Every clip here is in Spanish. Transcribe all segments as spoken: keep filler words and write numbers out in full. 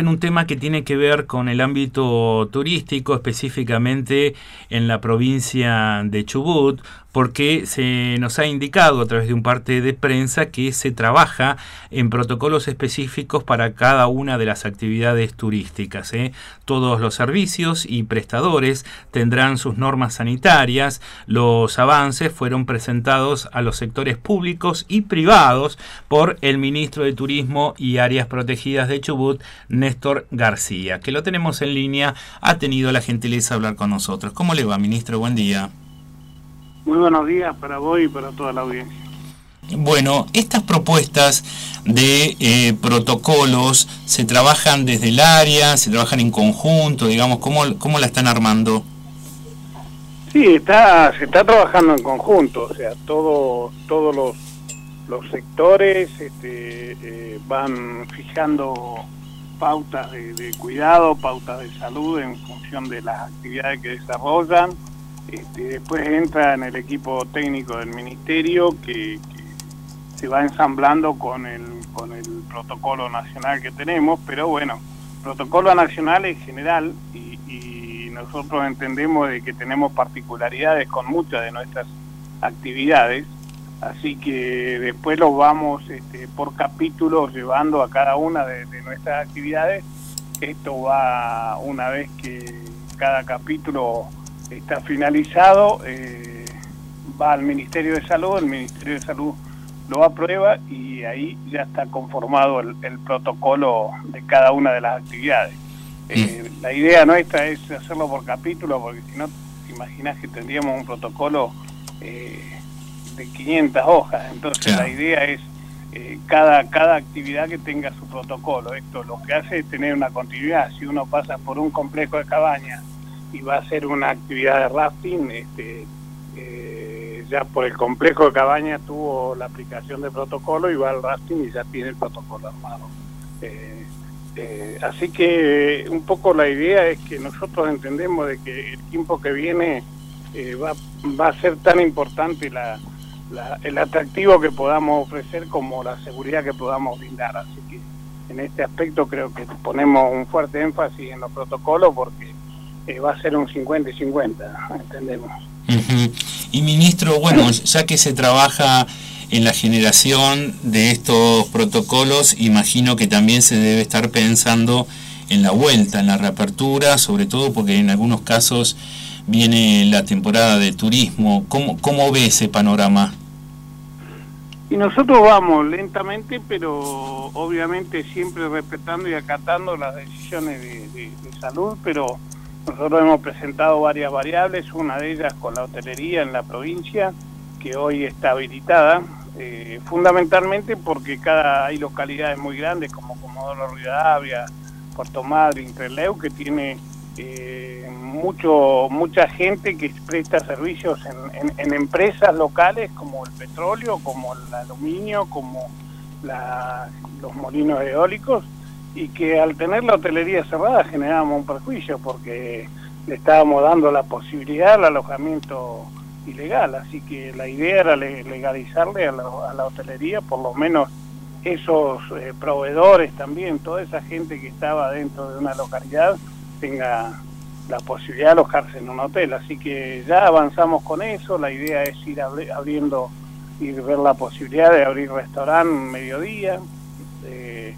en un tema que tiene que ver con el ámbito turístico, específicamente en la provincia de Chubut, porque se nos ha indicado a través de un parte de prensa que se trabaja en protocolos específicos para cada una de las actividades turísticas, ¿eh? Todos los servicios y prestadores tendrán sus normas sanitarias. Los avances fueron presentados a los sectores públicos y privados por el ministro de Turismo y Áreas Protegidas de Chubut, Néstor García, que lo tenemos en línea, ha tenido la gentileza de hablar con nosotros. ¿Cómo le va, ministro? Buen día. Muy buenos días para vos y para toda la audiencia. Bueno, estas propuestas de eh, protocolos se trabajan desde el área, se trabajan en conjunto, digamos, ¿cómo, cómo la están armando? Sí, está, se está trabajando en conjunto, o sea, todo, todos los, los sectores este, eh, van fijando pautas de, de cuidado, pautas de salud en función de las actividades que desarrollan. Este, después entra en el equipo técnico del ministerio que, que se va ensamblando con el, con el protocolo nacional que tenemos, pero bueno, protocolo nacional es general y, y nosotros entendemos de que tenemos particularidades con muchas de nuestras actividades, así que después los vamos este, por capítulos llevando a cada una de, de nuestras actividades. Esto va, una vez que cada capítulo está finalizado, eh, va al Ministerio de Salud, el Ministerio de Salud lo aprueba y ahí ya está conformado el, el protocolo de cada una de las actividades. Eh, la idea nuestra es hacerlo por capítulo, porque si no, te imaginas que tendríamos un protocolo eh, de quinientas hojas, entonces claro. La idea es eh, cada, cada actividad que tenga su protocolo. Esto lo que hace es tener una continuidad. Si uno pasa por un complejo de cabañas y va a hacer una actividad de rafting, este, eh, ya por el complejo de cabañas tuvo la aplicación de protocolo y va al rafting y ya tiene el protocolo armado. Eh, eh, así que un poco la idea es que nosotros entendemos de que el tiempo que viene eh, va, va a ser tan importante la, la, el atractivo que podamos ofrecer como la seguridad que podamos brindar. Así que en este aspecto creo que ponemos un fuerte énfasis en los protocolos porque Eh, va a ser un cincuenta y cincuenta, entendemos. Uh-huh. Y ministro, bueno, ya que se trabaja en la generación de estos protocolos, imagino que también se debe estar pensando en la vuelta, en la reapertura, sobre todo porque en algunos casos viene la temporada de turismo. ¿Cómo, cómo ve ese panorama? Y nosotros vamos lentamente, pero obviamente siempre respetando y acatando las decisiones de, de, de salud, pero nosotros hemos presentado varias variables, una de ellas con la hotelería en la provincia, que hoy está habilitada, eh, fundamentalmente porque cada hay localidades muy grandes como Comodoro Rivadavia, Puerto Madryn, Trelew, que tiene eh, mucho mucha gente que presta servicios en, en, en empresas locales como el petróleo, como el aluminio, como la, los molinos eólicos, y que al tener la hotelería cerrada generábamos un perjuicio porque le estábamos dando la posibilidad al alojamiento ilegal, así que la idea era legalizarle a la, a la hotelería, por lo menos esos eh, proveedores también, toda esa gente que estaba dentro de una localidad tenga la posibilidad de alojarse en un hotel, así que ya avanzamos con eso. La idea es ir abriendo y ver la posibilidad de abrir restaurante mediodía, eh,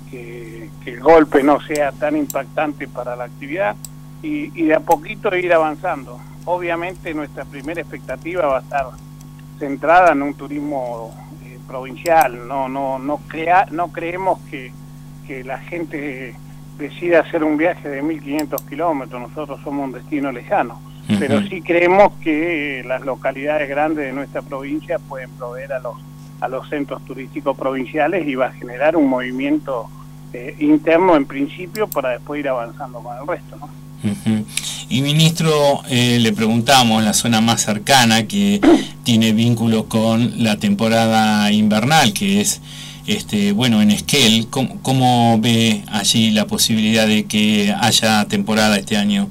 Que, que el golpe no sea tan impactante para la actividad y, y de a poquito ir avanzando. Obviamente nuestra primera expectativa va a estar centrada en un turismo eh, provincial, no no no crea, no creemos que, que la gente decida hacer un viaje de mil quinientos kilómetros, nosotros somos un destino lejano, uh-huh. Pero sí creemos que las localidades grandes de nuestra provincia pueden proveer a los a los centros turísticos provinciales y va a generar un movimiento eh, interno en principio para después ir avanzando con el resto, ¿no? Uh-huh. Y ministro, eh, le preguntamos, la zona más cercana que tiene vínculo con la temporada invernal, que es este bueno en Esquel, ¿cómo, cómo ve allí la posibilidad de que haya temporada este año?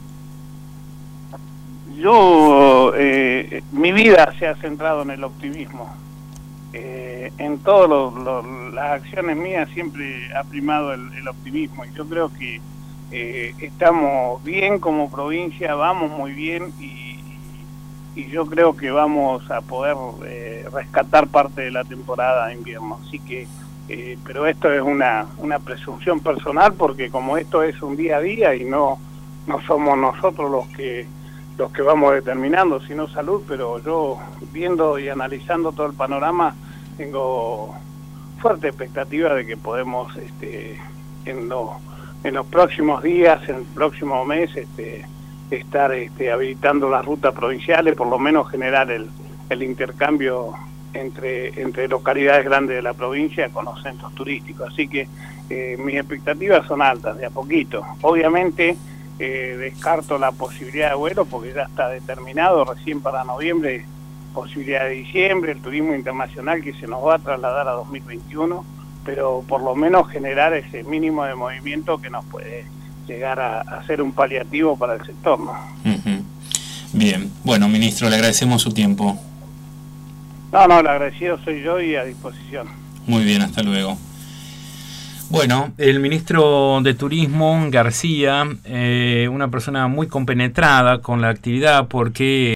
Yo, eh, mi vida se ha centrado en el optimismo. eh, en todas las acciones mías siempre ha primado el, el optimismo, y yo creo que eh, estamos bien como provincia, vamos muy bien, y, y yo creo que vamos a poder eh, rescatar parte de la temporada de invierno. Así que, eh, pero esto es una, una presunción personal, porque como esto es un día a día y no, no somos nosotros los que los que vamos determinando, sino salud, pero yo viendo y analizando todo el panorama tengo fuerte expectativa de que podemos este, en, lo, en los próximos días, en el próximo mes, este, estar este, habilitando las rutas provinciales, por lo menos generar el, el intercambio entre, entre localidades grandes de la provincia con los centros turísticos. Así que eh, mis expectativas son altas, de a poquito. Obviamente, Eh, descarto la posibilidad de vuelo porque ya está determinado recién para noviembre, posibilidad de diciembre, el turismo internacional que se nos va a trasladar a dos mil veintiuno, pero por lo menos generar ese mínimo de movimiento que nos puede llegar a, a ser un paliativo para el sector, ¿no? Uh-huh. Bien, bueno, ministro, le agradecemos su tiempo. No, no, el agradecido soy yo y a disposición. Muy bien, hasta luego. Bueno, el ministro de Turismo, García, eh, una persona muy compenetrada con la actividad, porque